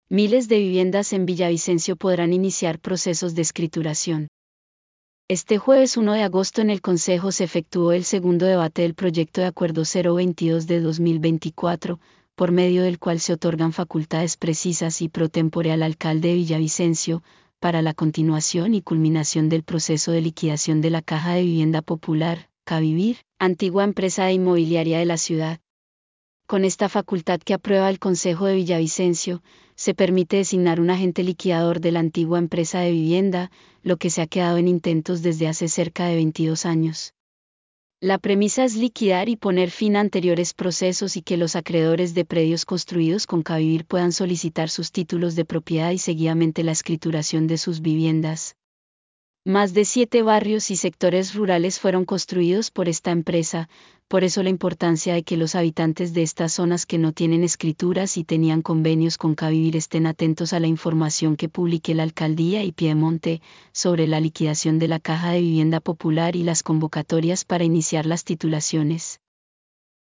Miles de viviendas en Villavicencio podrán iniciar procesos de escrituración. Este jueves 1 de agosto en el Consejo se efectuó el segundo debate del proyecto de Acuerdo 022 de 2024, por medio del cual se otorgan facultades precisas y pro tempore al alcalde de Villavicencio, para la continuación y culminación del proceso de liquidación de la Caja de Vivienda Popular, Cavivir, antigua empresa inmobiliaria de la ciudad. Con esta facultad que aprueba el Consejo de Villavicencio, se permite designar un agente liquidador de la antigua empresa de vivienda, lo que se ha quedado en intentos desde hace cerca de 22 años. La premisa es liquidar y poner fin a anteriores procesos y que los acreedores de predios construidos con Cavivir puedan solicitar sus títulos de propiedad y seguidamente la escrituración de sus viviendas. Más de 7 barrios y sectores rurales fueron construidos por esta empresa, por eso la importancia de que los habitantes de estas zonas que no tienen escrituras y tenían convenios con Cavivir estén atentos a la información que publique la Alcaldía y Piedemonte sobre la liquidación de la Caja de Vivienda Popular y las convocatorias para iniciar las titulaciones.